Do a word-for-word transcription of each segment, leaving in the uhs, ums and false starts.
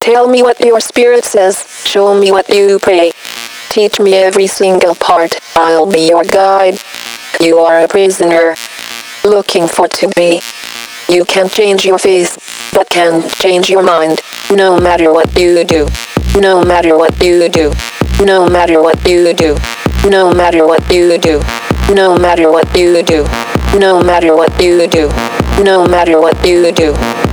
Tell me what your spirit says, show me what you pray. Teach me every single part, I'll be your guide. You are a prisoner, looking for to be. You can change your face, but can't change your mind. No matter what you do, no matter what you do, no matter what you do, no matter what you do, no matter what you do, no matter what you do, no matter what you do.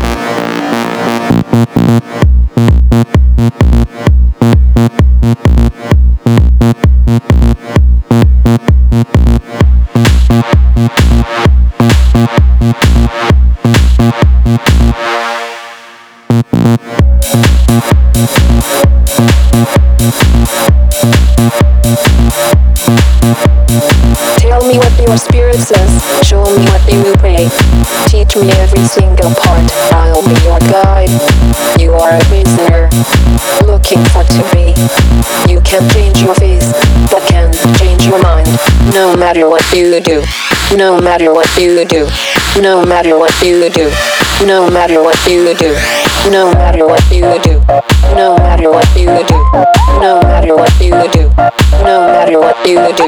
Tell me what your spirit says, show me what you pray. Teach me every single part, I'll be your guide. You are a prisoner, looking for to be. You can change your face, but can't change your mind. No matter what you do, no matter what you do, no matter what you do, no matter what you do, no matter what you do, no matter what you do, no matter what you do, no matter what you do.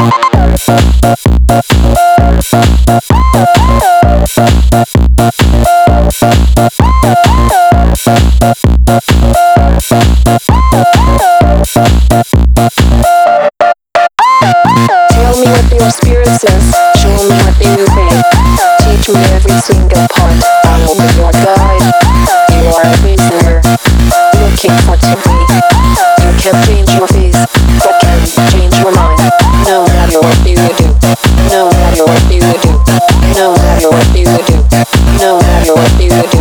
Tell me what your spirit says, show me what you pray. Teach me every single part, I will be your guide. You are a prisoner, looking for to be. You can change your face, but can't change your mind. No matter what you do, no matter what you do, no matter what you do, no matter what you do.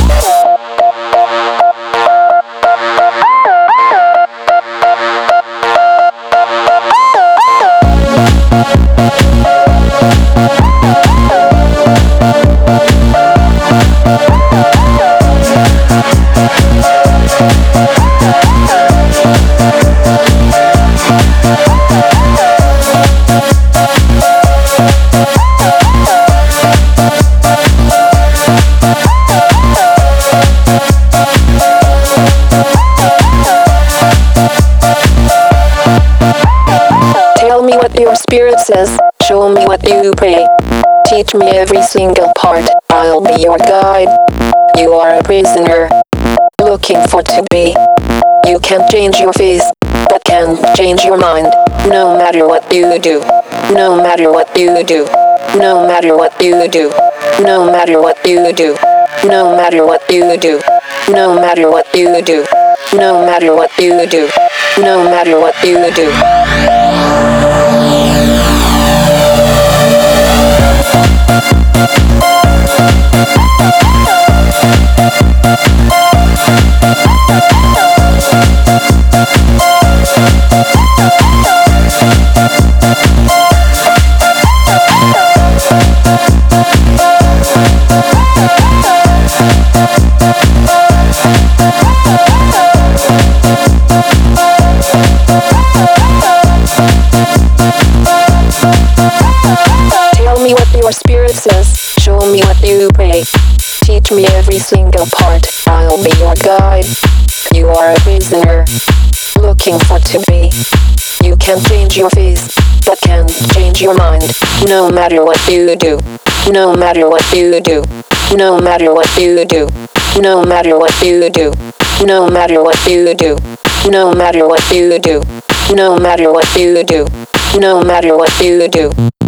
Tell me what your spirit says, show me what you pray. Teach me every single part, I'll be your guide. You are a prisoner, looking for to be. You can change your face, but can't change your mind. No matter what you do, no matter what you do, no matter what you do, no matter what you do, no matter what you do, no matter what you do, no matter what you do, no matter what you do. Tell me what your spirit says, show me what you pray. Teach me every single part, I'll be your guide. You are a prisoner, looking for to be. You can change your face, but can't change your mind. No matter what you do, no matter what you do, no matter what you do, no matter what you do, no matter what you do, no matter what you do, no matter what you do, no matter what you do.